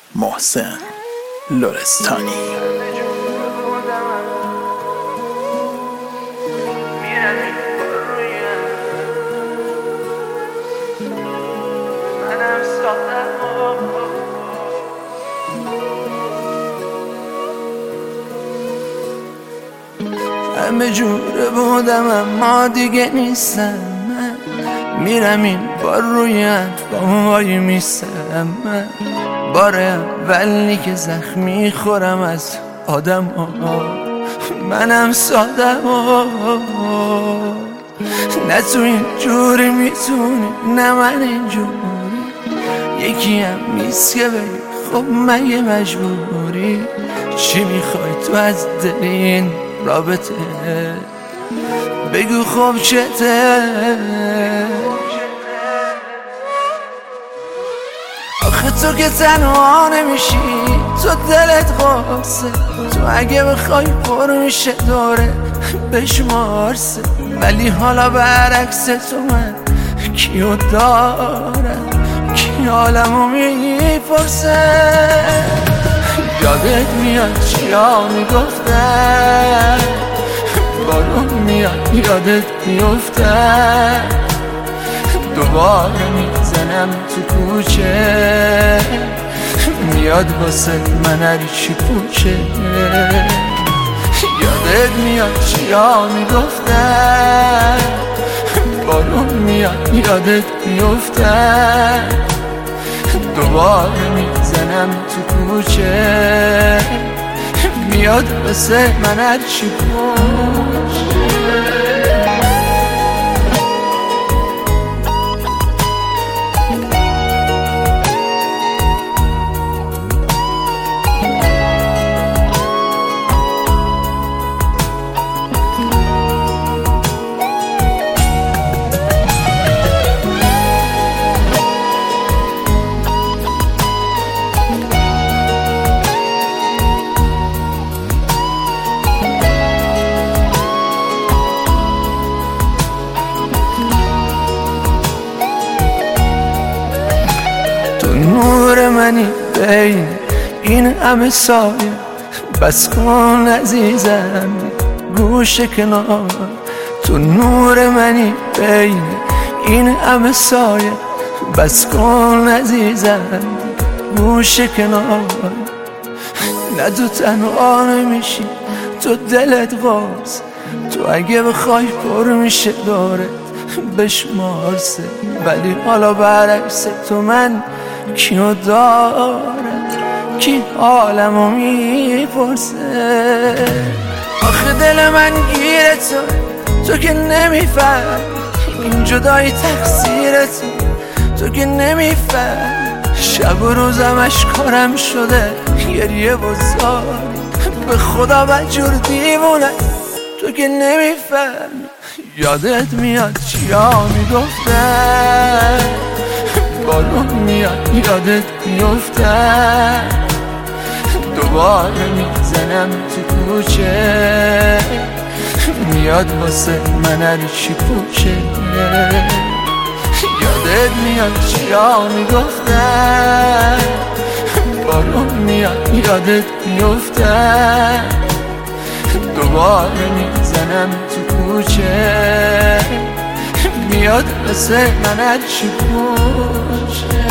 محسن لرستانی. همه جوره بودم اما دیگه نیستم. من میرم این بار روی وای میستم. من بار اولی که زخم میخورم از آدم ها. منم سادم نه تو این جوری میتونی نه من این جوری. یکی هم نیست که بگی خب مگه مجبوری. چی میخوای تو از دل این رابطه بگو خب چته. آخه تو که تنها نمیشی تو دلت قاسه. تو اگه بخوای پر میشه دوره بشمارسه. ولی حالا برعکس تو من کیو دارم کی حالمو میپرسه. یادت میاد چیا میگفتن بارون میاد یادت میفتن. دوباره میزنم تو کوچه میاد واسه من هر چی پوچه. یادت میاد چیا میگفتن بارون میاد یادت میفتن. دوباره میزنم تو کوچه میاد واسه من هر چی پوچه. نور منی بین این همه سایه بس کن عزیزم گوش کنار. تو نور منی بین این همه سایه بس کن عزیزم گوش کنار. نه تو تنها نمیشی تو دلت باز. تو اگه بخوای پر میشه دارت بشمارسه. ولی حالا برعکس تو من کیو دارم کی حالمو میپرسه. آخه دل من گیره تو که نمیفهم. این جدایی تقصیر تو که نمیفهم. شب و روزم اشکارم شده گریه و زاری. به خدا بدجور دیوونه تو که نمیفهم. یادت میاد چیا میگفتن بارون میاد یادت میفتن. دوباره میزنم تو کوچه میاد واسه من هر چی پوچه. یادت میاد چیا میگفتن بارون میاد یادت میفتن. دوباره میزنم تو کوچه میاد واسه من هر چی پوچه.